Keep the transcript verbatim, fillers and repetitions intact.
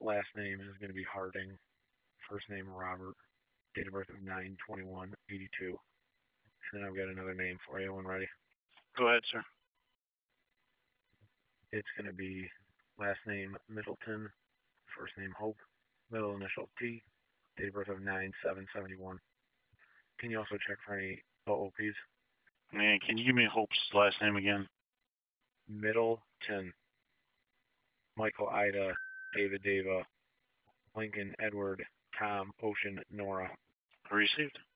last name is going to be Harding. First name Robert. Date of birth of nine twenty-one eighty-two. And then I've got another name for you when ready. Go ahead, sir. It's going to be last name Middleton. First name Hope. Middle initial T. Date of birth of nine seven seventy-one. Can you also check for any O O Ps? Man, can you give me Hope's last name again? Middleton. Michael Ida. David Dava. Lincoln Edward. Tom Ocean Nora. Received.